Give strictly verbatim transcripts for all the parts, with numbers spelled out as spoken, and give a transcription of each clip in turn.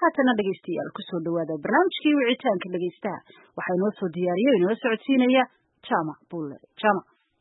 haatana dhegeystayaal kusoo dhawaada barnaamijkii wicitaanka dhegeystaha waxaa inoo soo diyaariyey inoo socodsiinaya Jama Bulle Jama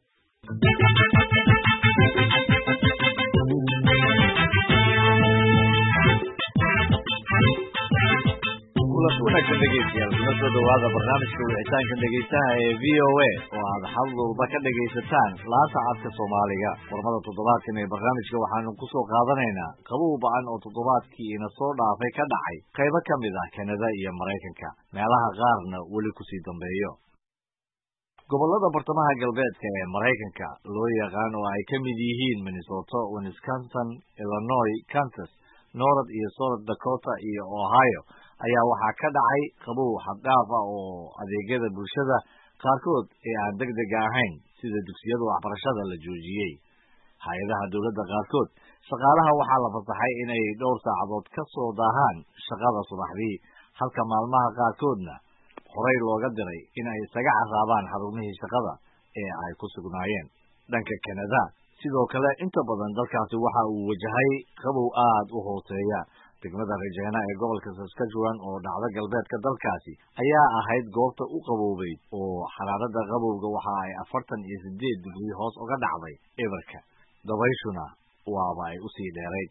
wanaagsan dhegeystayaal kuna soo dhawaada barnaamijka wicitaanka dhegeystaha ee V O A oo aad xal walba ka dhegeysataan laanta codka Soomaaliga warmada toddobaadkan ee barnaamijka waxaanu ku soo qaadanaynaa qabow ba'an oo toddobaadkii ina soo dhaafay ka dhacay qaybo ka mid ah Canada iyo Mareykanka meelaha qaarna weli ku sii dambeeyo gobolada bartamaha galbeedka ee Mareykanka loo yaqaan oo ay ka mid yihiin Minnesota, Wisconsin, Illinois, Kansas, North iyo South Dakota iyo Ohio ayaa waxaa ka dhacay qabow xad dhaaf ah oo adeegyada bulshada qaarkood ee aan degdeg ahayn sida dugsiyada waxbarashada la joojiyey hay'adaha dawladda qaarkood shaqaalaha waxaa la fasaxay inay dhowr saacadood ka soo daahaan shaqada subaxdii halka maalmaha qaarkoodna horey looga diray in ay isaga carraabaan xarumihii shaqada ee ay ku sugnaayeen dhanka Canada sidoo kale inta badan dalkaasi waxa uu wajahay qabow aad u hooseeya degmada Regina ee gobolka Saskatchewan oo dhacda galbeedka dalkaasi ayaa ahayd goobta u qaboobay oo xararada qabowga waxa ay afartan iyo sideed digrii hoos uga dhacday eberka dabayshuna waaba ay u sii dheerayd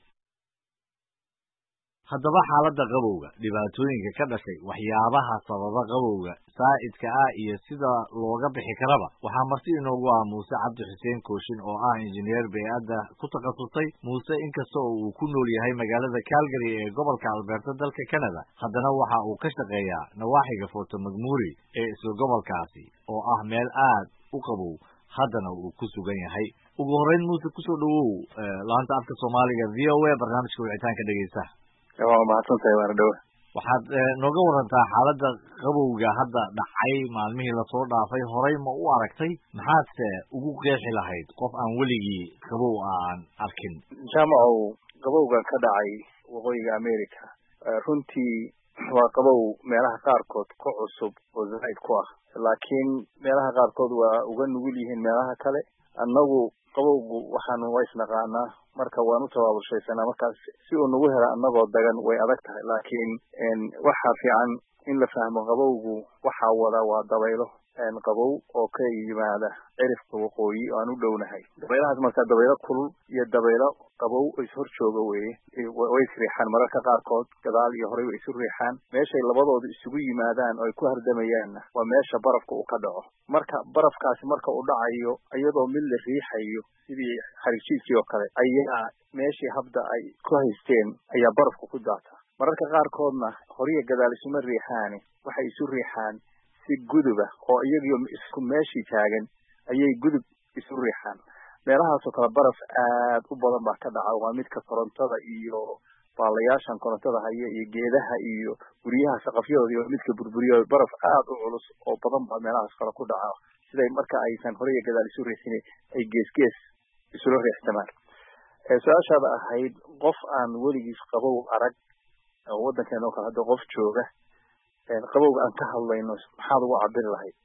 haddaba xaaladda qabowga dhibaatooyinka ka dhashay waxyaabaha sababa qabowga saa'idka ah iyo sida looga bixi karaba waxaa marti inoogu ah Muuse Cabdi Xuseen Kooshin oo ah injineer bay'adda ku takhasusay Muuse inkasta oo uu ku nool yahay magaalada Calgary ee gobolka Alberta dalka Canada haddana waxa uu ka shaqeeyaa nawaaxiga Fort McMurray ee isla gobolkaasi oo ah meel aad u qabow haddana uu ku sugan yahay ugu horreyn Muuse kusoo dhawow laanta afka Soomaaliga V O A barnaamijka wicitaanka dhegeystaha waa mahadsantahay waan dhaw waxaad nooga warantaa xaaladda qabowga hadda dhacay maalmihii la soo dhaafay horey ma u aragtay maxaadse ugu qeexi lahayd qof aan weligii qabow aan arkin jaamacow qabowgan ka dhacay waqooyiga America runtii waa qabow meelaha qaarkood ku cusub oo zaid ku ah laakiin meelaha qaarkood waa uga nugul yihiin meelaha kale annagu qabowgu waxaanu waysnaqaanaa marka waanu tabaabulshaysanaa markaas si uu nagu hela annagoo dagan way adag tahay laakiin waxaa fiican in la fahmo qabowgu waxaa wada waa dabaylo qabow oo ka yimaada cirifka waqooyi oo aan u dhownahay dabaylahaas marka dabaylo kulul iyo dabaylo qabow is hor jooga weeye way isriixaan mararka qaarkood gadaal iyo horey way isu riixaan meeshay labadoodu isugu yimaadaan oo ay ku hardamayaanna waa meesha barafka uu ka dhaco marka barafkaasi marka uu dhacayo iyadoo mid la riixayo sidii xariijiidkii oo kale ayaa meeshii habda ay ku haysteen ayaa barafku ku daata mararka qaarkoodna horiya gadaal isuma riixaani waxay isu riixaan si guduba oo iyagoo isku meeshii taagan ayay gudub isu riixaan meelahaas oo kale baraf aad u badan baa ka dhaca waa midka korontada iyo baalayaashan korontada haya iyo geedaha iyo guryaha saqafyadooda iyo midka burburiyo baraf aad u culus oo badan baa meelahaas kale ku dhaca siday marka aysan hore iyo gadaal isu riixin ay gees-gees isula riixtamaan su-aashaada ahayd qof aan weligiis qabow arag oo waddankeena oo kale hadda qof jooga qabowga aan ka hadlayno maxaad ugu cabiri lahayd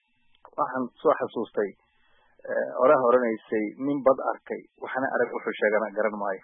waxaan soo xasuustay oraha oranaysay nin bad arkay waxana arag wuxuu sheegana garan maayo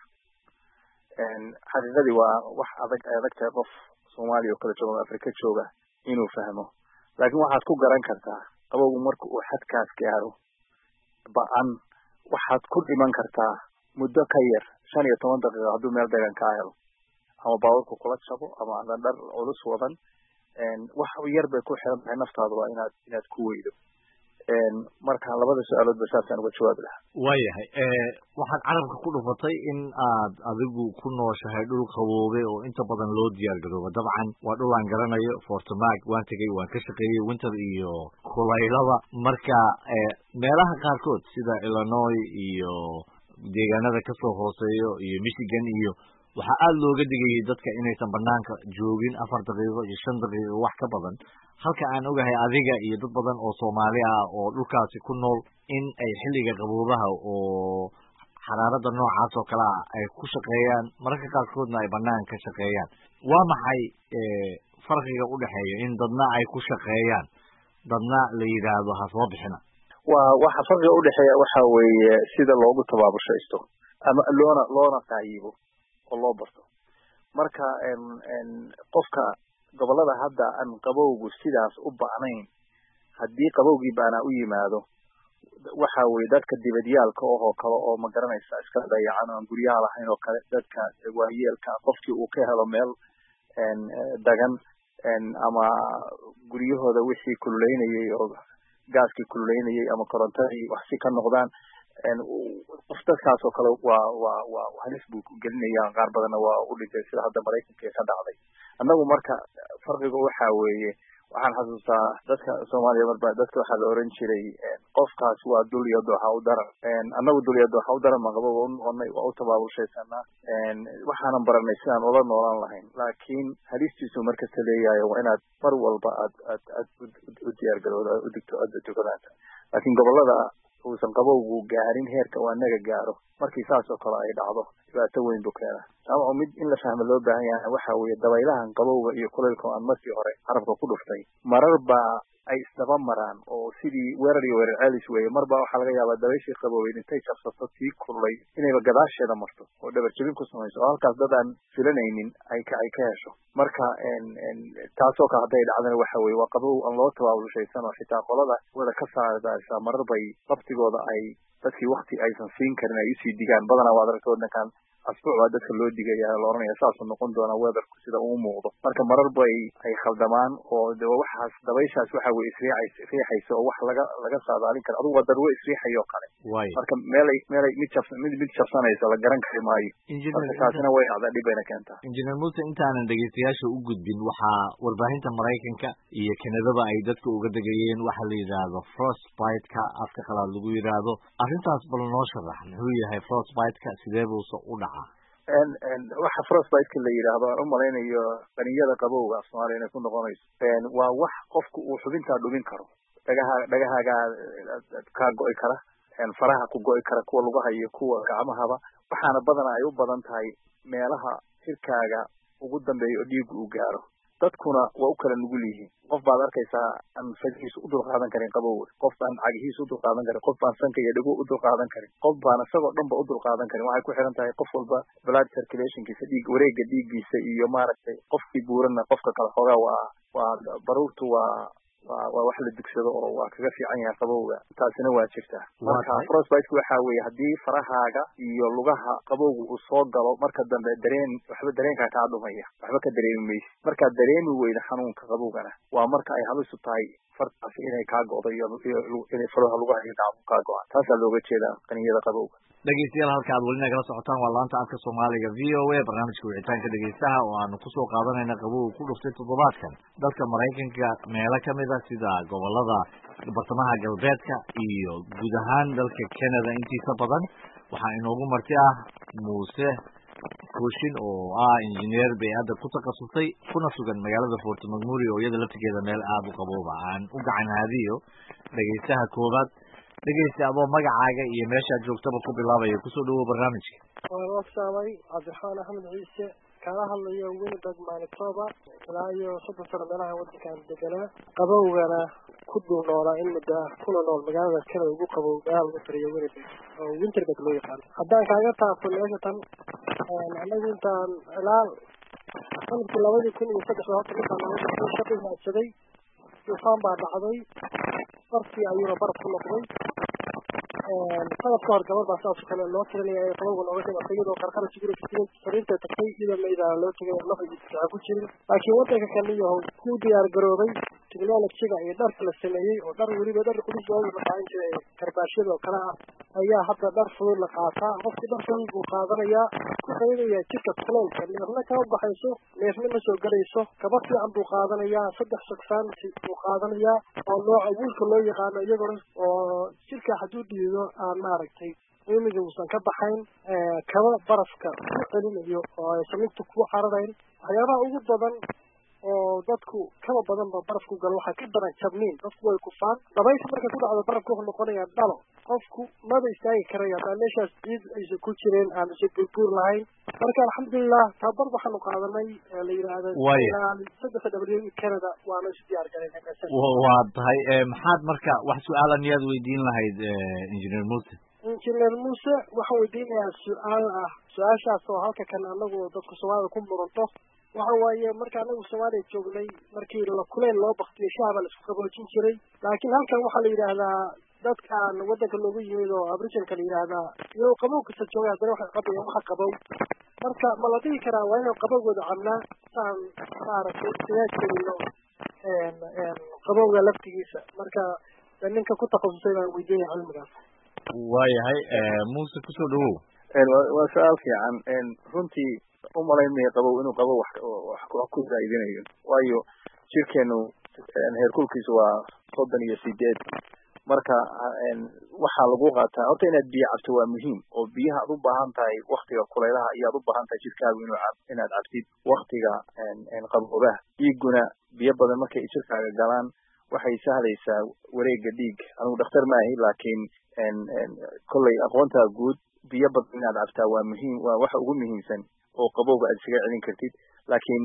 xaqiiqadii waa wax adag ay adag tahay qof Soomaaliya oo kale jooga Afrika jooga inuu fahmo laakiin waxaad ku garan kartaa qabowgu marka uu xadkaas gaaro ba'an waxaad ku dhiman kartaa muddo ka yar shan iyo toban daqiiqo hadduu meel degan ka helo ama baabuurku kula jabo ama aadan dhar culus wadan wax yar bay ku xiran tahay naftaadu waa inaad inaad ku weydo marka labada su'aalood ba saasaan uga jawaabi lahaa waayahay waxaad carabka ku dhufatay in aad adigu ku nooshahay dhul qaboobe oo inta badan loo diyaar garoobo dabcan waa dhul aan garanayo Fort Mac waan tegay waan ka shaqeeyey winter iyo kulaylaba marka meelaha qaarkood sida Illinois iyo deegaanada ka soo hooseeyo iyo Michigan iyo waxaa aad looga digayay dadka inaysan banaanka joogin afar daqiiqo iyo shan daqiiqo wax ka badan halka aan ogahay adiga iyo dad badan oo Soomaali ah oo dhulkaasi ku nool in ay xilliga qaboobaha oo xararada noocaas oo kale ah ay ku shaqeeyaan mararka qaarkoodna ay banaanka ka shaqeeyaan waa maxay farqiga u dhaxeeya in dadna ay ku shaqeeyaan dadna la yiraahdo ha soo bixina waa waxa farqiga u dhaxeeya waxa weeye sida loogu tabaabushaysto ama loona loona qaayibo oo loo barto marka qofka gobolada hadda aan qabowgu sidaas u ba'nayn haddii qabowgii baana u yimaado waxa weeye dadka dibadyaalka oo kale oo ma garanaysa iska dayacan aan guryaha lahayn oo kale dadka waayeelka qofkii uu ka helo meel dagan ama guryahooda wixii kululeynayay oo gaaskii kululeynayay ama korontadii wax si ka noqdaan qof dadkaas oo kale waa waa waa halis buu gelinaya qaar badanna waa u dhintay sida hadda Mareykanka ka dhacday annagu marka farqiga waxa weeye waxaan xasuustaa dadka Soomaaliya marba dadka waxa la oran jiray qofkaas waa duliyado waxa u daran annagu duliyado waxa u daran ma qabo oonay waa u tabaabulshaysanaa waxaanan baranay sidaan ula noolaan lahayn laakiin halistiisu markasta leeyahay waa inaad mar walba aad aad aad u diyaar garowda u digto aad tukadaanta laakiin gobolada uusan qabowgu gaarin heerka waa naga gaaro markii saas oo kale ay dhacdo dhibaato weyn buu keenaa ama mid in la fahmo loo baahan yahay waxa weeye dabaylahan qabowga iyo kulaylka aan markii hore carabka ku dhuftay marar baa ay isdaba maraan oo sidii weerar iyo weerar celis weeye marba waxaa laga yaabaa dabayshii qabowgeed intay jabsato tii kululay inayba gadaasheeda marto oo dhabar jabin ku samayso oo halkaas dad aan filanaynin ay ka ay ka hesho marka taasoo kale hadday dhacdana waxa weeye waa qabow aan loo tabaabulshaysan oo xitaa qolada wada ka saaraysa marar bay laftigooda ay dadkii wakti aysan siin karin ay usii digaan badanaa waad aragta waddankan asbuuc baa dadka loo digaya la oranaya saasuu noqon doona weatherku sida uu muuqdo marka marar bay ay khaldamaan oo de waxaas dabayshaas waxa weye isriixays isriixaysa oo wax laga laga saadaalin karo adugu waa darwe isriixayo kale marka meelay meelay mid jabsan mid mid jabsanaysa la garan kari maayo marka taasina way dhacdaa dhib bayna keentaa injineer Muuse intaanan dhegeystayaasha u gudbin waxaa warbaahinta Mareykanka iyo Kanadaba ay dadka uga degayeen waxa la yiraahdo frostbite-ka afka qalaad lagu yiraahdo arrintaas bal noo sharax muxuu yahay frostbite-ka sidee buu u dhacaa en en waxa frostbite la yiraahdo aan u malaynayo qaniyada qabowga Soomaaliya inay ku noqonayso en waa wax qofku uu xubinta dhumin karo dhagaha dhagahaaga ka go'ay kara en faraha ku go'ay kara kuwa lagu hayo kuwa gacmahaba waxaana badan ay u badan tahay meelaha jirkaaga ugu dambeeyo dhiig uu gaaro dadkuna waa u kala nugul yihiin qof baad arkaysaa aan fadhiisu u dulqaadan karin qabowga qof baan cagihiisu u dulqaadan karin qof baan sanka iyo dhago u dulqaadan karin qof baan isagoo dhanba u dulqaadan karin waxay ku xiran tahay qof walba blood circulationkiisa dhiig wareega dhiiggiisa iyo maaragtay qofkii buurana qofka kale xoogaa waa waa baruurtu waa waa waa wax la dugsado oo waa kaga fiican yahay qabowga taasina waa jirtaa marka frostbite waxa weeye haddii farahaaga iyo lugaha qabowgu uu soo galo marka dambe dareen waxba dareenka ka dhumaya waxba ka dareemi maysid marka dareemi weyna xanuunka qabowgana waa marka ay halis u tahay fartaasi inay ka go'do iyo inay faraha lugaha iyo gacmaha ka go'aan taas looga jeedaa qaniyada qabowga dhegeystayaal halka aad weli nagala socotaan waa laanta afka Soomaaliga V O A barnaamijka wicitaanka dhegeystaha oo aanu ku soo qaadanayna qabow ku dhuftay toddobaadkan dalka Mareykanka meelo kamid ah sida gobolada bartamaha galbeedka iyo guud ahaan dalka Canada intiisa badan waxaa inoogu marti ah Muuse Kushin oo ah engineer bay'ada ku takhasusay kuna sugan magaalada Fort McMurray oo iyada laftigeeda meel aad u qabowba aan u gacan haadiyo dhegeystaha koobaad dhegeysta adoo magacaaga iyo meeshaad joogtaba ku bilaabaya kusoo dhawow barnaamijka waa saamay Cabdiraxmaan Axmed Ciise kala hadlayo Winnipeg Manitoba ilaa iyo soddon sano meelaha waddankan deganaa qabowgana ku duunoolaa in muddo kuna nool magaalada Canada ugu qabow meel lagu fariyo Winnipeg oo Winterberg loo yaqaan haddaan kaaga taabto meesha tan anagu intaan ilaa sanadkii labadii kun iyo saddex horta intaan nolosha shaqo raadsaday duufaan baa dhacday barkii ayuuna baraf ku noqday sanad ka hor gabar baa saas kale loo tirinaya ee qabowga nooga dhimatay iyadoo qarqara sigiro sariirta tagtay iyadoo maydaa loo tegay nafciisa ku jirin laakiin waddanka kaniyo ku diyaar garoobay technology-ga iyo dharka la sameeyey oo dhar weliba dhar culus loogu qaadan jiray karbaashyada oo kale ah ayaa hadda dhar fudud la qaataa qofkii dhar fudud buu qaadanayaa ku qaydaya jirka kuleylka neefna kama baxayso neefna ma soo galayso kaba fiican buu qaadanayaa saddex saksaansi buu qaadanayaa oo nooca wiilka loo yaqaano iyagoo oo jirka hadduu dhiido aan maaragtay imiga uusan ka baxayn kaba barafka ku celinayo oo aysan lugta ku cararayn waxyaabaha ugu badan oo dadku kaba badan ba barafku galo waxaa ka daran jabniin dadku way kufaan dabaysha marka ku dhacdo barafku wuxuu noqonayaa dhalo qofku maba istaagi karaya baa meeshaas ciid aysan ku jireen aan isa burbuur lahayn marka alxamdulilah tabar waxaanu qaadanay la yidhaahda saddexa w Canada waana isu diyaar galeen waa tahay maxaad marka wax su-aala miyaad weydiin lahayd engineer Muuse injineer muuse waxaan weydiinayaa su-aal ah su-aashaas oo halka kan anagu dadka soomaalida ku muranto waxa waaye marka anagu soomaaliya joognay markii la kuleyl loo baktiyo shahaba la isku qaboojin jiray laakiin halkan waxaa la yidhaahdaa dadkaan waddanka loogu yimid oo aboriginka la yidhaahdaa iyagoo qabow kasta jooga haddana waxay qabayaan waxa qabow marka ma la dhihi karaa waa inaan qabowgooda cabnaa saan maaragtay isagaa jelino qabowga laftigiisa marka ninka ku takhasusay baan weydiinaya cilmigaas waayahay muuse kusoo dhawow waa su-aal fiican runtii umalayn maya qabow inuu qabow wax wax ku zaa'idinayo waayo jirkeenu heerkulkiisu waa soddon iyo sideed marka waxaa lagu qaataa horta inaad biyo cabto waa muhiim oo biyaha aad u baahan tahay waktiga kulaylaha iyo aad u baahan tahay jirkaagu inuu inaad cabtid waktiga qaboobaha dhiiguna biyo badan markay jirkaaga galaan waxay sahlaysaa wareega dhiig anigu dhakhtar maahi laakiin kolley aqoontaa guud biyo badan inaad cabtaa waa muhiim waa waxa ugu muhiimsan oo qabowga aad isaga celin kartid laakiin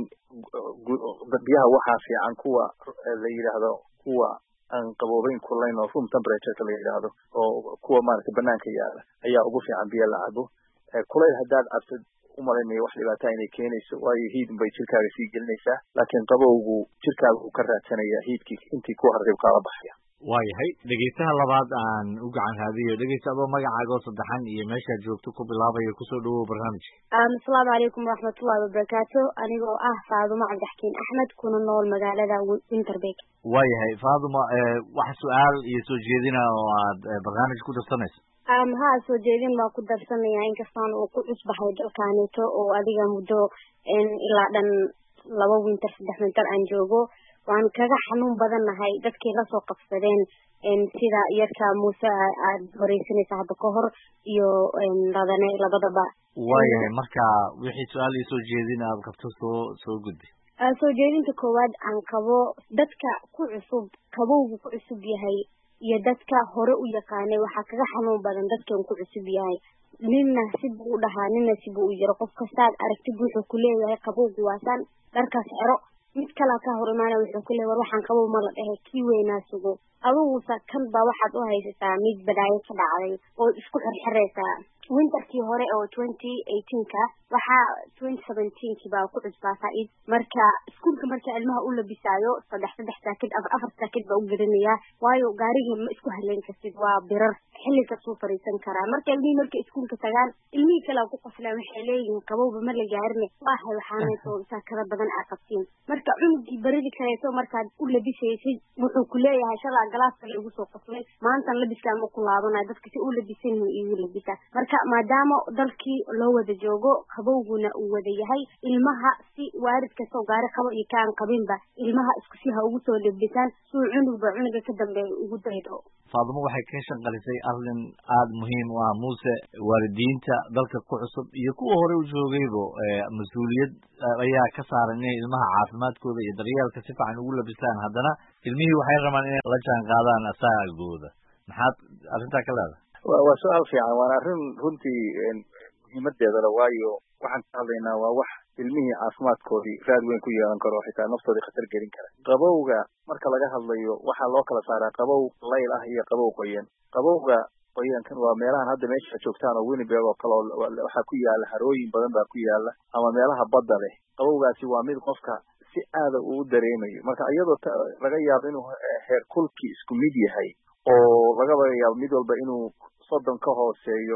biyaha waxaa fiican kuwa la yidhaahdo kuwa aan qaboobeyn kulayn oo room temperatureka la yidhaahdo oo kuwa maaragtay banaanka yaala ayaa ugu fiican biyo la cabo kulayl haddaad cabtid umalaynaya wax dhibaataa inay keenayso waayo hiidin bay jirkaaga sii gelinaysaa laakiin qabowgu jirkaaga uu ka raadsanayaa hiidkii intii ku harrib kaala baxaya waayahay dhegeystaha labaad aan u gacan raadiyo dhegeysta adoo magacaaga oo saddexan iyo meeshaad joogto ku bilaabayo kusoo dhawow barnaamijka asalaamu calaykum waraxmatullahi wabarakaatu anigoo ah faadumo cabdixkiin axmed kuna nool magaalada winterberg waayahay faaduma wax su-aal iyo soo jeedina oo aad barnaamij ku darsanayso haa soo jeedin baa ku darsanaya inkastaan uu ku cusbahay dalkaaneeto oo adiga muddo ilaa dhan laba winter saddex winter aan joogo waan kaga xanuun badan nahay dadkii lasoo qabsadeen sida yarka muuse aad horeysanaysa hadda ka hor iyo ladane labadaba waayahay marka wixii su-aal iyo soo jeedin aad qabto soo soo gudbi soo jeedinta koowaad aan qabo dadka ku cusub qabowgu ku cusub yahay iyo dadka hore u yaqaanay waxaa kaga xanuun badan dadkan ku cusub yahay ninna sibuu u dhahaa nina sibuu u yaro qof kastaad aragtid wuxuu ku leeyahay qabowgu waasaan dharkaas xero mid kalaa ka hor imaana wuxuu ku leeyahay war waxaan qabow ma la dhehe kii weynaa sugo adugusa kan baa waxaad u haysataa mid badaayo ka dhacday oo isku xirxiraysaa winterkii hore oo twenty eighteenka waxaa twenty seventeenki baa ku cusbaa faaid marka iskuulka marka ilmaha u labisaayo saddex saddex saakid afar afar saakid baa u gelinayaa waayo gaarigii ma isku haleyn kartid waa birar xilli kasuu fariisan karaa marka ilmihii markay iskuulka tagaan ilmihii kalea ku qoslaan waxay leeyihiin qabowba ma la gaarine waahay waxaanayso saakada badan aa qabtiin marka cunugii baridi kareeto markaad u labisaysid wuxuu ku leeyahay shalaa galaaska la igu soo qoslay maantan labiskaan ma ku laabanayo dadka si u labisan yihiin igu labisa marka maadaama dalkii loo wada joogo qabowguna uu wada yahay ilmaha si waarid kastoo gaari qabo iyo kaan qabinba ilmaha isku si ha ugu soo labisaan suu cunugba cunuga ka dambeeya ugu daydo faadumo waxay ka shanqalisay arrin aada muhiim u ah muuse waalidiinta dalka ku cusub iyo kuwa hore u joogaybo mas-uuliyad ayaa ka saaran inay ilmaha caafimaadkooda iyo daryeelka si fiican ugu labistaan haddana ilmihii waxay rabaan inay la jaan qaadaan asaagooda maxaad arrintaa ka leedahay wa waa su-aal fiican waana arrin runtii muhiimadeedala waayo waxaan ka hadlaynaa waa wax ilmihii caafimaadkoodii raad weyn ku yeelan karo oo xitaa naftoodii khatar gelin kara qabowga marka laga hadlayo waxaa loo kala saaraa qabow layl ah iyo qabow qoyan qabowga qoyankan waa meelahan hadda meesha joogtaan oo Winnipeg oo kale waxaa ku yaala harooyin badan baa ku yaala ama meelaha badda leh qabowgaasi waa mid qofka si aada uu dareemayo marka iyadoo laga yaabo inuu heer kulkii isku mid yahay oo laga yaabo mid walba inuu soddon ka hooseeyo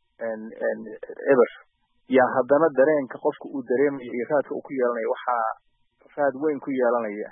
eber yaa haddana dareenka qofka uu dareemayo iyo raadka uu ku yeelanayo waxaa raad weyn ku yeelanaya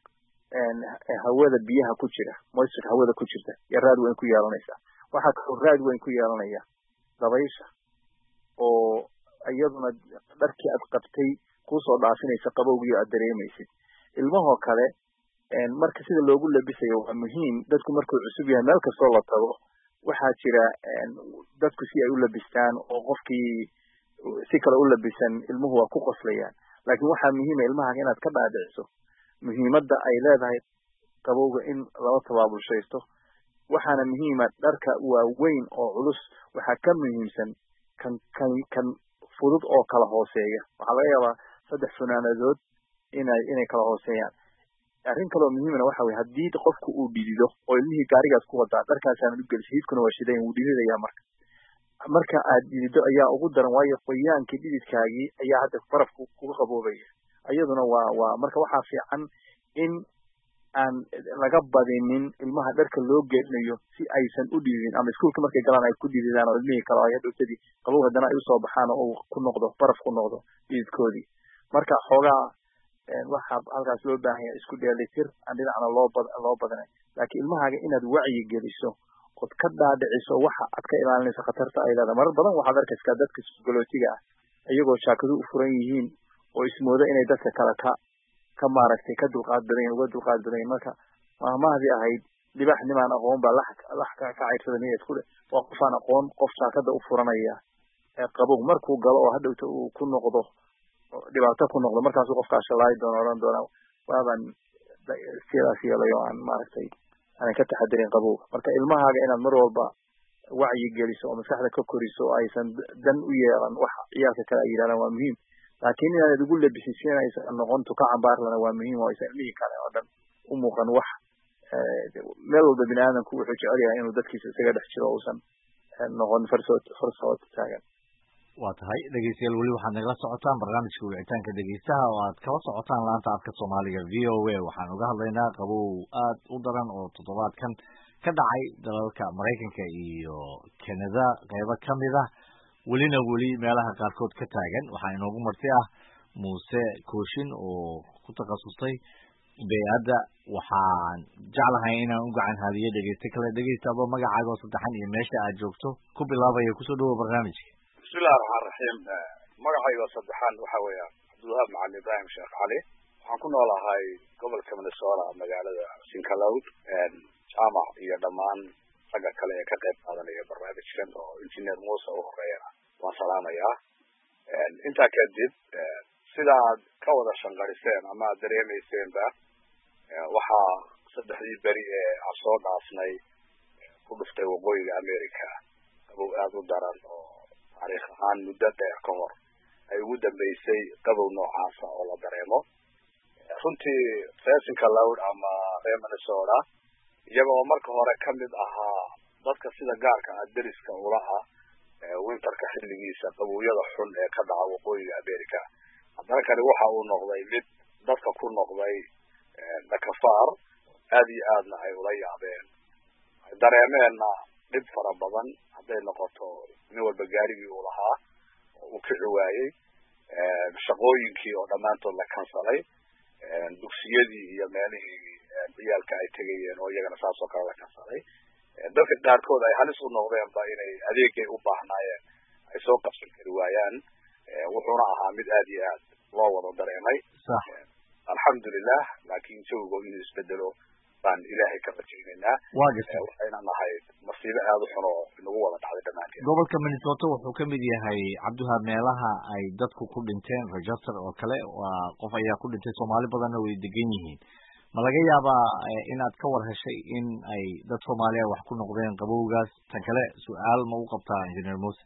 hawada biyaha ku jira moisture hawada ku jirta yaa raad weyn ku yeelanaysa waxaa kaloo raad weyn ku yeelanaya dabaysha oo iyaduna dharkii aad qabtay kusoo dhaafinaysa qabowgii aad dareemaysid ilmahoo kale marka sida loogu labisayo waa muhiim dadku markuu cusub yahay meel kastoo la tago waxaa jira dadku si ay u labistaan oo qofkii si kale u labisan ilmuhu waa ku qoslayaan laakiin waxaa muhiima ilmaha inaad ka dhaadhiciso muhiimadda ay leedahay qabowga in lala tabaabulshaysto waxaana muhiima dharka waaweyn oo culus waxaa ka muhiimsan kan kan kan fudud oo kala hooseeya waxaa laga yaabaa saddex funaanadood inay inay kala hooseeyaan arrin kaloo muhiimna waxa weye haddii qofku uu dhidido oo ilmihii gaarigaas ku wadaa dharkaasaan u gelisay hiidkuna waa shidayn wuu dhididayaa marka marka aad diido ayaa ugu daran waayo qoyaankii dhididkaagii ayaa hadda barafku kuga qaboobaya iyaduna waa waa marka waxaa fiican in aan laga badinin ilmaha dharka loo geednayo si aysan u dhididin ama iskuulka markay galaan ay ku dhididaan oo ilmihii kale ay hadhowtadii qabow haddana ay usoo baxaan oo uu ku noqdo baraf ku noqdo dhididkoodii marka xoogaa waxaa halkaas loo baahan yahay isku dheelitir aan dhinacna loo bad loo badanay laakiin ilmahaaga inaad wacyi geliso ood ka dhaadhiciso waxa aad ka ilaalinayso khatarta ay leedahay marar badan waxaad arkaysaa dadka galootiga ah iyagoo jaakadu u furan yihiin oo ismooda inay dadka kale ka ka maaragtay ka dulqaad badan yihiin uga dulqaad badan yihiin marka maahmahdii ahayd dhibax nimaan aqoon baa lax lax ka cayrsada niya isku dhe waa qofaan aqoon qof jaakada u furanaya ee qabow markuu galo oo hadhowta uu ku noqdo dhibaato ku noqdo markaasuu qofkaa shalaayi doona odhan doona waabaan sidaas yeelay oo aan maaragtay aanan ka taxadirin qabowga marka ilmahaaga inaad mar walba wacyi geliso oo maskaxda ka koriso oo aysan dan u yeelan wax ciyaalka kale ay yidhahdaan waa muhiim laakiin inaad ugu labisisiin aysan noqon tuka cambaarlana waa muhiim oo aysan ilmihii kale oo dhan u muuqan wax meel walba bini aadamku wuxuu jecel yahay inuu dadkiisa isaga dhex jiro uusan noqon farsood farsood taagan waa tahay dhegeystayaal weli waxaad nagala socotaan barnaamijka wicitaanka dhegeystaha oo aad kala socotaan laanta afka soomaaliga v o a waxaan uga hadlaynaa qabow aad u daran oo toddobaadkan ka dhacay dalalka maraykanka iyo canada qeybo kamid ah welina weli meelaha qaarkood ka taagan waxaa inoogu marti ah muuse kooshin oo ku takhasustay bey-adda waxaan jeclahay inaan u gacan haadiyo dhegeyste kale dhegeysta aba magacaaga oo saddexan iyo meesha aad joogto ku bilaabaya kusoo dhawow barnaamijka bismillahi raxmaan raxiim magacayga saddexaan waxa weeya cabdulwahaab macalin ibrahim sheekh cali waxaan ku noolahay gobolka minnesota magaalada sinclaud jaamac iyo dhammaan ragga kale ee ka qayb qaadanaya barnaamijkan oo engineer muuse u horeeyana waan salaamayaa intaa kadib sidaad ka wada shanqariseen ama aad dareemayseenba waxaa saddexdii beri ee aan soo dhaafnay ku dhuftay waqooyiga america qabow aada u daran oo taariikh ahaan muddo dheer ka hor ay ugu dambeysay qabow noocaasa oo la dareemo runtii reer sinclaud ama reer minnesota iyaga oo marka hore kamid ahaa dadka sida gaarka ah deriska ula ah winterka xilligiisa qabowyada xun ee ka dhaca waqooyiga america haddana kani waxa uu noqday mid dadka ku noqday dhakafaar aad iyo aadna ay ula yaabeen ay dareemeenna dhib fara badan hadday noqoto nin walba gaarigii uu lahaa oo uu kici waayey shaqooyinkii oo dhammaantood la kansalay dugsiyadii iyo meelihii ciyaalka ay tegayeen oo iyagana saas oo kale la kansalay dadka qaarkood ay halis u noqdeenba inay adeegay u baahnaayeen ay soo qabsan kari waayaan wuxuuna ahaa mid aad iyo aad loo wada dareemay alxamdulilah laakiin jawigo inuu isbedelo baan ilaahay ka rajaynaynaa waxayna nahayd masiibo aada u xun oo inagu wada dhacday dhammaanteed gobolka minnesota wuxuu kamid yahay cabdiwahaab meelaha ay dadku ku dhinteen register oo kale waa qof ayaa ku dhintay soomaali badanna way degan yihiin ma laga yaabaa inaad ka war heshay in ay dad soomaaliya wax ku noqdeen qabowgaas tan kale su-aal ma u qabtaa engineer muse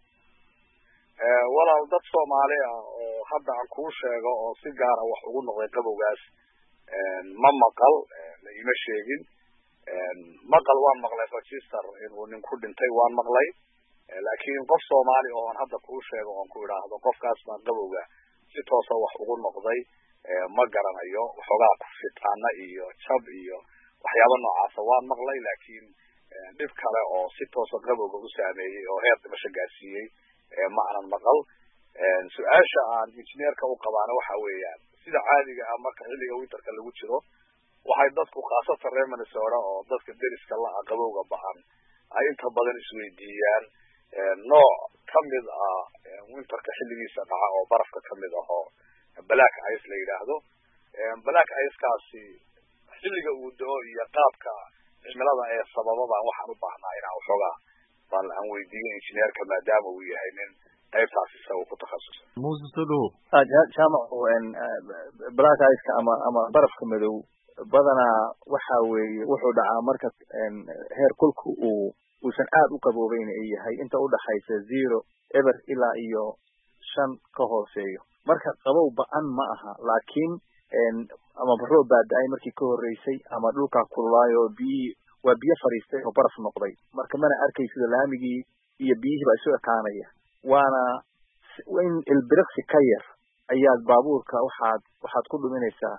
walaal dad soomaali ah oo hadda aan kuu sheego oo si gaara wax ugu noqday qabowgaas ma maqal la ima sheegin maqal waan maqlay register inuu nin ku dhintay waan maqlay laakiin qof soomaali oo aan hadda kuu sheego oon ku idhaahdo qofkaas baa qabowga si toosa wax ugu noqday ma garanayo waxoogaa kufitaana iyo jab iyo waxyaaba noocaasa waan maqlay laakiin dhib kale oo si toosa qabowga u saameeyey oo heer dhimasho gaarsiiyey ma aanan maqal su-aasha aan engineerka u qabaana waxa weeyaan sida caadiga ah marka xilliga winterka lagu jiro waxay dadku khaasatan reer minnesota oo dadka deriska la-a qabowga ba-an ay inta badan isweydiiyaan nooc kamid ah winterka xilligiisa dhaca oo barafka kamid ah oo black ice la yidhaahdo black icekaasi xilliga uu da-o iyo qaabka cimilada ee sababada waxaan u baahnaa inaan waxoogaa baan aan weydiiyo engineerka maadaama uu yahay nin qaybtaas isaga ku takhasusay muuse soo dhawow jaamac black iceka ama ama barafka madow badanaa waxa weeye wuxuu dhacaa marka heer kulku uu uusan aad u qaboobeyn ay yahay inta udhaxaysa zero eber ilaa iyo shan ka hooseeyo marka qabow ba-an ma aha laakiin ama baroob baa da-ay markii ka horreysay ama dhulkaa kululaayo biyi waa biyo fadhiistay oo baraf noqday marka mana arkay sida laamigii iyo biyihii baa isu ekaanaya waana in ilbiriqsi ka yar ayaad baabuurka waxaad waxaad ku dhuminaysaa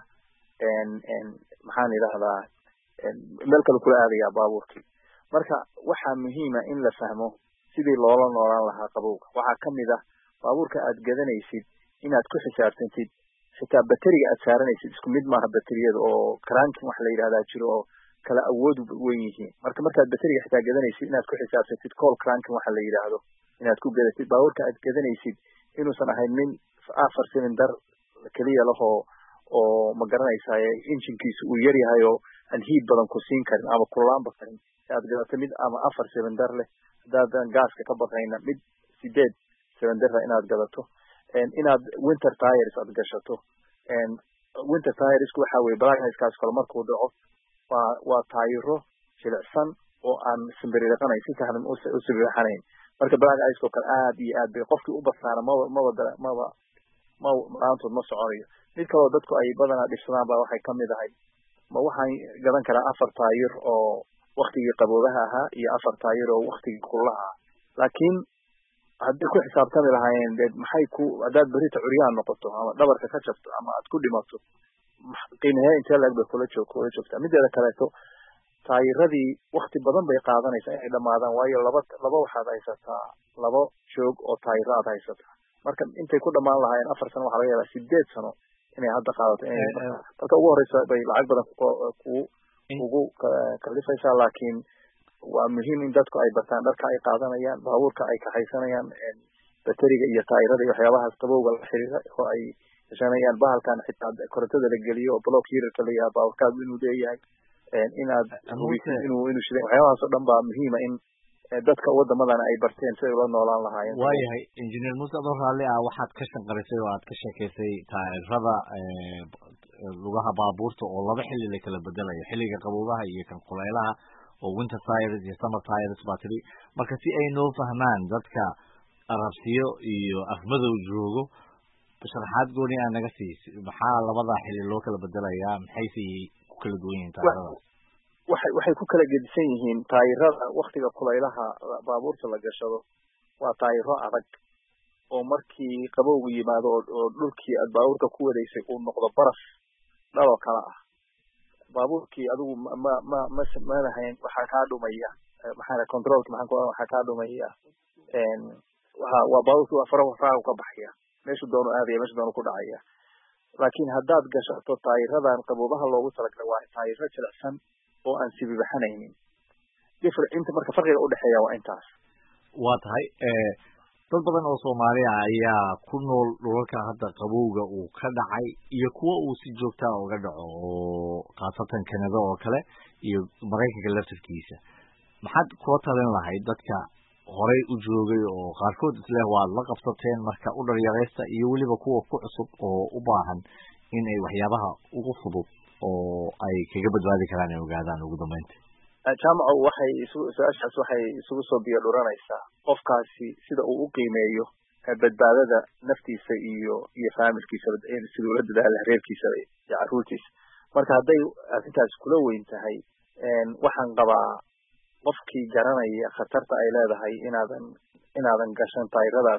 maxaan idhahdaa meel kale kula aadayaa baabuurkii marka waxaa muhiima in la fahmo sidii loola noolaan lahaa qabowga waxaa kamid ah baabuurka aad gadanaysid inaad ku xisaabtantid xitaa bateriga aad saaranaysid isku mid maaha bateriyada oo cranking wax la yidhahdaa jiro oo kala awood weyn yihiin marka markaad bateriga xitaa gadanaysid inaad ku xisaabtantid call cranking waxa la yidhaahdo inaad ku gadatid baabuurka aad gadanaysid inuusan ahayn nin afar cylinder keliya lahoo oo ma garanaysaa injinkiisu uu yar yahay oo aan hiid badan ku siin karin ama kulaanba karin aad gadato mid ama afar cylinder leh haddaadan gaaska ka baqayna mid sideed cylinder inaad gadato inaad winter tires aad gashato winter tiresku waxa weye black ice-kaas kale markuu dhaco waa waa taayiro jilicsan oo aan simbiriiqanayn si sahlan u sibiixanayn marka black ice-ko kale aad iyo aad bay qofkii u basaara maba maba maba ma maantood ma soconayo mid kaloo dadku ay badanaa dhibsadaan baa waxay kamid ahay ma waxaan gadan karaa afar taayir oo waktigii qaboobaha ahaa iyo afar taayir oo waktigii kullaha ah laakiin hadday ku xisaabtami lahaayeen de maxay ku haddaad berita curyaan noqoto ama dhabarka ka jabto ama aad ku dhimato qiimahee intee laeg bay kula joog kula joogtaa mideeda kaleeto taayiradii wakti badan bay qaadanaysaa inay dhamaadaan waayo laba laba waxaad haysataa laba joog oo taayiro aad haysataa marka intay ku dhamaan lahaayeen afar sano waxaa laga yaabaa sideed sano inay hadda qaadato inay marka ugu horeysa bay lacag badan ku ugu kalifaysaa laakiin waa muhiim in dadku ay bartaan dharka ay qaadanayaan baabuurka ay kaxaysanayaan bateriga iyo taayirada iyo waxyaabahaas qabowga la xiriira oo ay gashanayaan bahalkan xitaa korontada la geliyo oo block hirarka la yahay baabuurkaagu inuu leeyahay inaad inuu inuu shiday waxyaabahaas oo dhan baa muhiima in dadka wadamadan ay barteen si ay ula noolaan lahaayeen waayahay engineer muuse adoo raalli ah waxaad ka shanqarisay oo aad ka sheekaysay taayirada lugaha baabuurta oo laba xilli la kala bedelayo xilliga qaboobaha iyo kan kulaylaha oo winter tires iyo summer tires baa tiri marka si ay noo fahmaan dadka arabsiyo iyo afmadow joogo sharaxaad gooni aa naga sii maxaa labada xilli loo kala bedelayaa maxayse ku kala duwan yihiin taayiradaas waxay waxay ku kala gedisan yihiin taayirada waktiga kulaylaha baabuurta la gashado waa taayiro adag oo markii qabowgu yimaado oo dhulkii aad baabuurka ku wadaysay uu noqdo baraf dhaloo kala ah baabuurkii adigu ma ma ma ma lahayn waxaa kaa dhumaya maxaa controlka maxaa ku waxaa kaa dhumaya waxa waa baabuurku waa faraha faraha ka baxaya meesha doono aadaya meesha doono ku dhacaya laakiin haddaad gashato taayiradan qaboobaha loogu talagalay waa taayiro jilicsan oo aan sibibaxanaynin different inta marka farqiga u dhaxeeya waa intaas waa tahay dad badan oo Soomaali ah ayaa ku nool dhulalka hadda qabowga uu ka dhacay iyo kuwa uu si joogta ah uga dhaco oo qaasatan Canada oo kale iyo Mareykanka laftirkiisa maxaad ku talin lahayd dadka horey u joogay oo qaarkood isla waa la qabsateen marka u dharyareysta iyo waliba kuwa ku cusub oo u baahan in ay waxyaabaha ugu fudud oo ay kaga badbaadi karaan ay ogaadaan ugu dambeyntii jaamaca waxay su-aashaas waxay isugu soo biyo dhuranaysaa qofkaasi sida uu u qiimeeyo badbaadada naftiisa iyo iyo faamilkiisa siduu ula dadaala reerkiisa iyo caruurtiisa marka hadday arrintaas kula weyn tahay waxaan qabaa qofkii garanaya khatarta ay leedahay inaadan inaadan gashan taayiradaas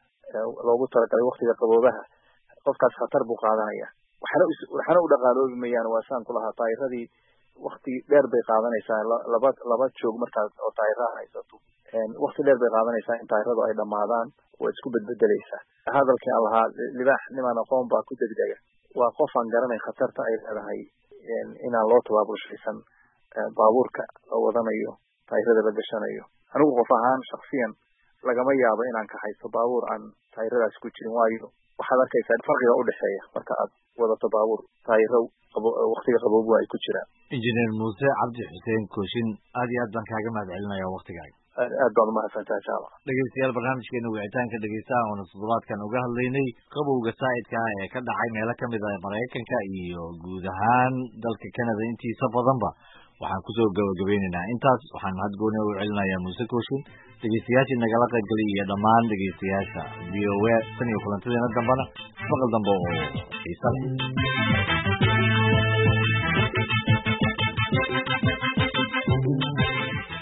loogu talagalay waktiga qaboobaha qofkaas khatar buu qaadanaya waxana waxana u dhaqaaloobi mayaan waa saan kulahaa taayiradii wakti dheer bay qaadanaysaa laba laba joog markaas oo taayiraha haysato wakti dheer bay qaadanaysaa in taayiradu ay dhamaadaan waa isku bedbedelaysaa hadalkii aan lahaa libaax nimaan aqoon baa ku degdega waa qof aan garanay khatarta ay leedahay inaan loo tabaabushaysan baabuurka la wadanayo taayirada la gashanayo anigu qof ahaan shaksiyan lagama yaabo inaan ka haysto baabuur aan taayiradaas ku jirin waayo waxaad arkaysaa farqiga u dhexeeya marka aad wadato baabuur taayiro waktiga qaboobu ay ku jiraan engineer muuse cabdi xuseen kooshin aad iyo aad baan kaaga mahad celinaya waktigaaga aad baad umahadsantahay jaamac dhegeystayaal barnaamijkeena wicitaanka dhegeystaha oona toddobaadkan uga hadlaynay qabowga saa'idka ah ee ka dhacay meelo kamid ah Mareykanka iyo guud ahaan dalka Canada intiisa badanba waxaan kusoo gabagabeynaynaa intaas waxaan mahad gooni u celinayaa muuse kooshin dhegeystayaashii nagala qaybgalay iyo dhammaan dhegeystayaasha V O A tan iyo kulantadeena dambana maqal dambe oo xiisa leh